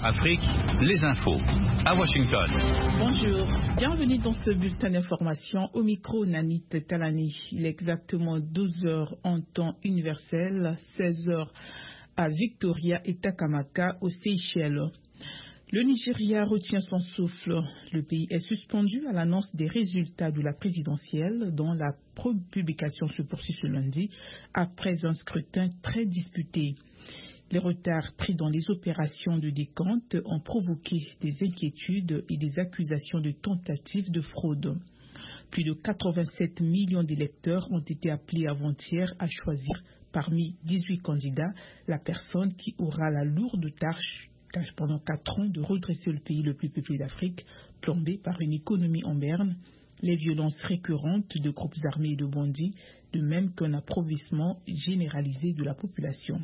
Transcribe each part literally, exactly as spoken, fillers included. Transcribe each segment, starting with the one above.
Afrique, les infos à Washington. Bonjour, bienvenue dans ce bulletin d'information au micro Nanit Talani. Il est exactement douze heures en temps universel, seize heures à Victoria et Takamaka aux Seychelles. Le Nigeria retient son souffle. Le pays est suspendu à l'annonce des résultats de la présidentielle dont la publication se poursuit ce lundi après un scrutin très disputé. Les retards pris dans les opérations de décompte ont provoqué des inquiétudes et des accusations de tentatives de fraude. Plus de quatre-vingt-sept millions d'électeurs ont été appelés avant-hier à choisir parmi dix-huit candidats la personne qui aura la lourde tâche pendant quatre ans de redresser le pays le plus peuplé d'Afrique, plombé par une économie en berne, les violences récurrentes de groupes armés et de bandits, de même qu'un appauvrissement généralisé de la population.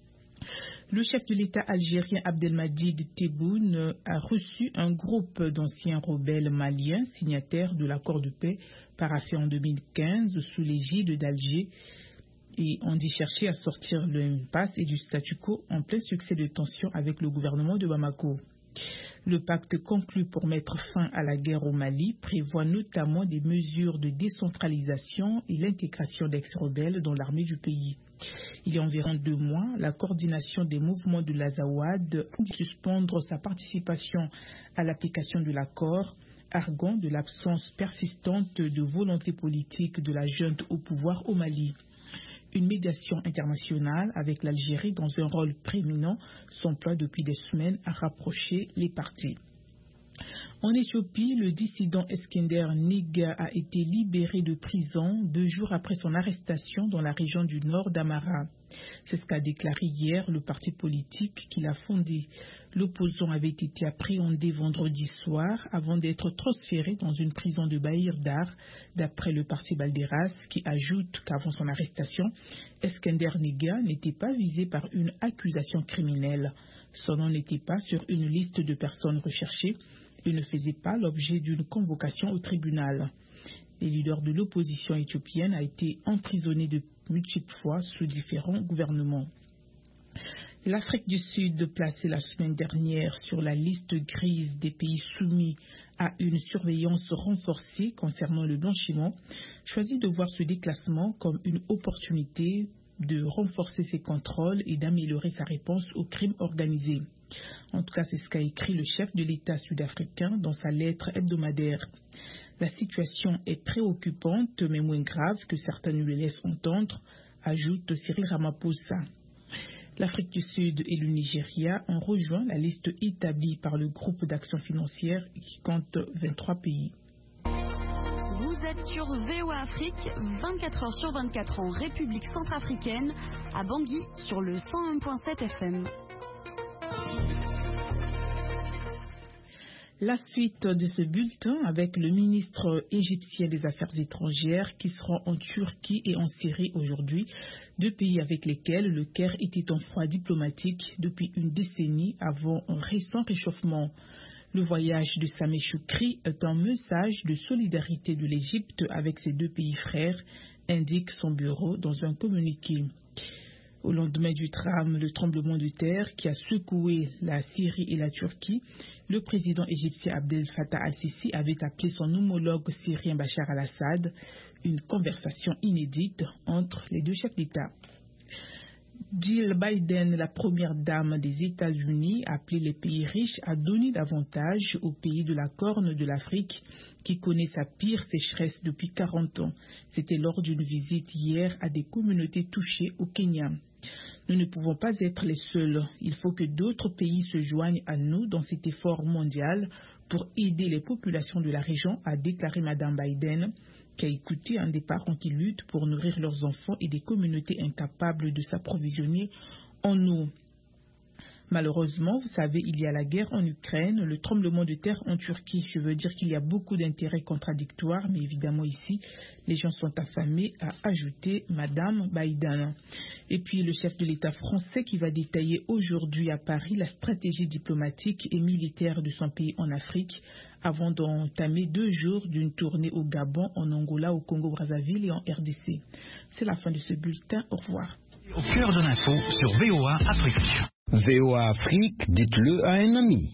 Le chef de l'État algérien Abdelmadjid Tebboune a reçu un groupe d'anciens rebelles maliens signataires de l'accord de paix paraphé en deux mille quinze sous l'égide d'Alger et ont dit chercher à sortir de l'impasse et du statu quo en plein succès de tensions avec le gouvernement de Bamako. Le pacte conclu pour mettre fin à la guerre au Mali prévoit notamment des mesures de décentralisation et l'intégration d'ex-rebelles dans l'armée du pays. Il y a environ deux mois, la coordination des mouvements de l'Azawad a suspendre sa participation à l'application de l'accord, arguant de l'absence persistante de volonté politique de la junte au pouvoir au Mali. Une médiation internationale avec l'Algérie dans un rôle prééminent s'emploie depuis des semaines à rapprocher les parties. En Éthiopie, le dissident Eskender Nega a été libéré de prison deux jours après son arrestation dans la région du nord d'Amara. C'est ce qu'a déclaré hier le parti politique qu'il a fondé. L'opposant avait été appréhendé vendredi soir avant d'être transféré dans une prison de Bahir Dar, d'après le parti Balderas, qui ajoute qu'avant son arrestation, Eskender Nega n'était pas visé par une accusation criminelle. Son nom n'était pas sur une liste de personnes recherchées et ne faisait pas l'objet d'une convocation au tribunal. Le leader de l'opposition éthiopienne a été emprisonné de multiples fois sous différents gouvernements. L'Afrique du Sud, placée la semaine dernière sur la liste grise des pays soumis à une surveillance renforcée concernant le blanchiment, choisit de voir ce déclassement comme une opportunité de renforcer ses contrôles et d'améliorer sa réponse aux crimes organisés. En tout cas, c'est ce qu'a écrit le chef de l'État sud-africain dans sa lettre hebdomadaire. La situation est préoccupante, mais moins grave que certains nous le laissent entendre, ajoute Cyril Ramaphosa. L'Afrique du Sud et le Nigeria ont rejoint la liste établie par le groupe d'action financière qui compte vingt-trois pays. Vous êtes sur V O A Afrique, vingt-quatre heures sur vingt-quatre en République centrafricaine, à Bangui sur le cent un virgule sept F M. La suite de ce bulletin avec le ministre égyptien des Affaires étrangères qui sera en Turquie et en Syrie aujourd'hui, deux pays avec lesquels le Caire était en froid diplomatique depuis une décennie avant un récent réchauffement. Le voyage de Sameh Choukri est un message de solidarité de l'Égypte avec ses deux pays frères, indique son bureau dans un communiqué. Au lendemain du drame, le tremblement de terre qui a secoué la Syrie et la Turquie, le président égyptien Abdel Fattah al-Sisi avait appelé son homologue syrien Bachar al-Assad, une conversation inédite entre les deux chefs d'État. Jill Biden, la première dame des États-Unis, a appelé les pays riches à donner davantage aux pays de la Corne de l'Afrique qui connaît sa pire sécheresse depuis quarante ans. C'était lors d'une visite hier à des communautés touchées au Kenya. Nous ne pouvons pas être les seuls. Il faut que d'autres pays se joignent à nous dans cet effort mondial pour aider les populations de la région, a déclaré Madame Biden, qui a écouté un des parents qui luttent pour nourrir leurs enfants et des communautés incapables de s'approvisionner en eau. Malheureusement, vous savez, il y a la guerre en Ukraine, le tremblement de terre en Turquie. Je veux dire qu'il y a beaucoup d'intérêts contradictoires, mais évidemment ici, les gens sont affamés, a ajouté Madame Biden. Et puis le chef de l'État français qui va détailler aujourd'hui à Paris la stratégie diplomatique et militaire de son pays en Afrique avant d'entamer deux jours d'une tournée au Gabon, en Angola, au Congo-Brazzaville et en R D C. C'est la fin de ce bulletin. Au revoir. Au cœur de l'info sur V O A Afrique. V O A Afrique, dites-le à un ami.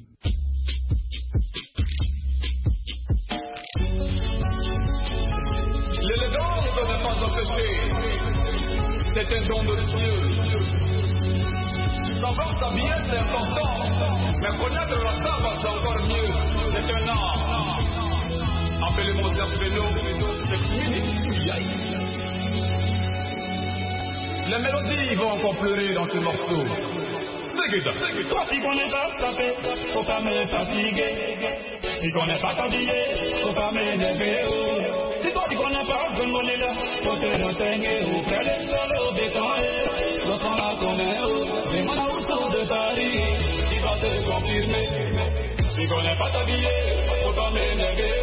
L'élégance ne pas empêcher. C'est un don de Dieu. Savoir s'habiller, c'est important. Mais connaître la savane, c'est encore mieux. C'est un art. Appelez-moi Zerpeno, c'est fini. Les mélodies vont encore pleurer dans ce morceau. Toi qui connais pas taper, faut pas me fatiguer. Si tu connais pas t'habiller, faut pas m'énerver. Si toi tu connais pas gongoler là, faut te renseigner. Ou quel est le béton, donc on la connaît. C'est mon autour de Paris qui va te confirmer. Si tu connais pas t'habiller, faut pas m'énerver.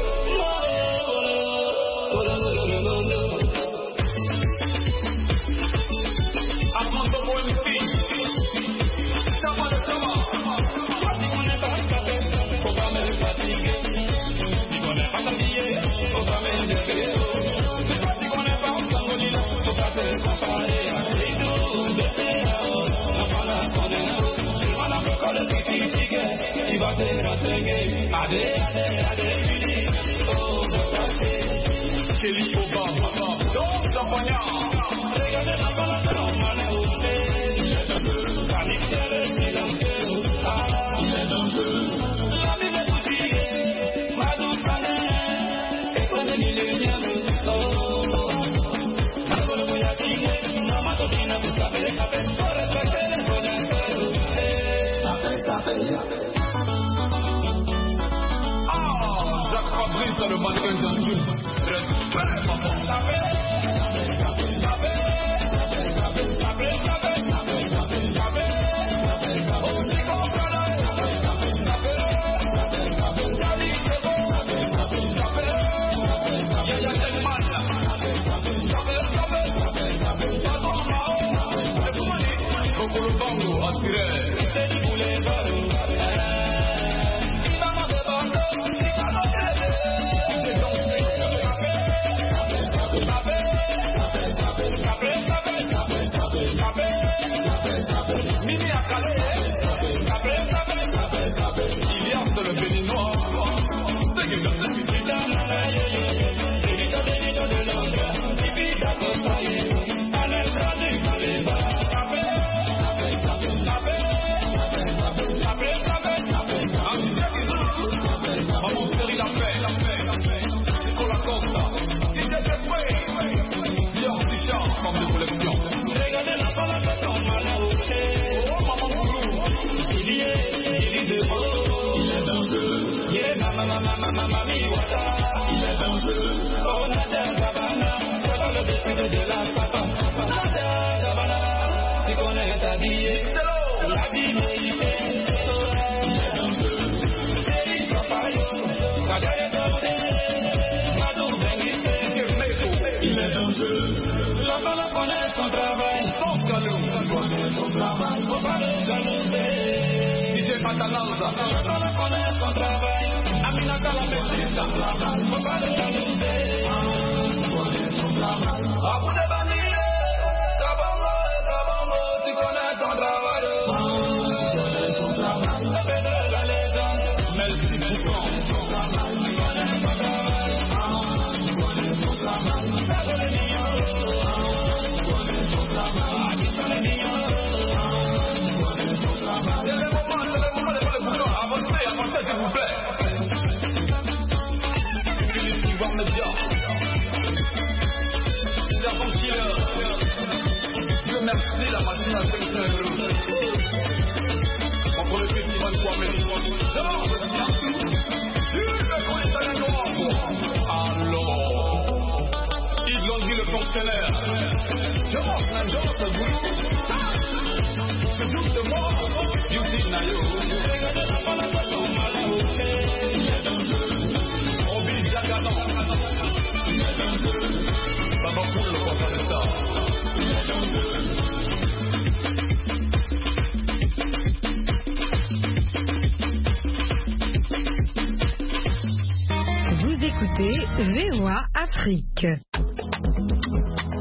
Kelly Obama, donc champagnat. Regardez la balade de l'homme, il est dangereux. Panique, c'est le silencieux. Ah, il est dangereux. La vie est bousillée, ma douce année. Et quand il est bien, oh. La bonne voyage, la matopine, vous savez, ça fait pour respecter les connaisseurs. Ça fait, ça fait. Fabrice le mannequin de tout. Respect, maman. La paix, la paix, la paix, la paix, la paix, la paix, la paix, la paix, la paix, on dit qu'on peut la paix, la paix, la paix, la paix, la paix, la vie c'est bon, la paix, la paix, la paix, y'a y'a quel mal, la paix, la paix, la paix, la paix, la paix, la paix, y'a ton mao, c'est tout mani, beaucoup le bango, aspiré, c'est du boulet, V O A Afrique.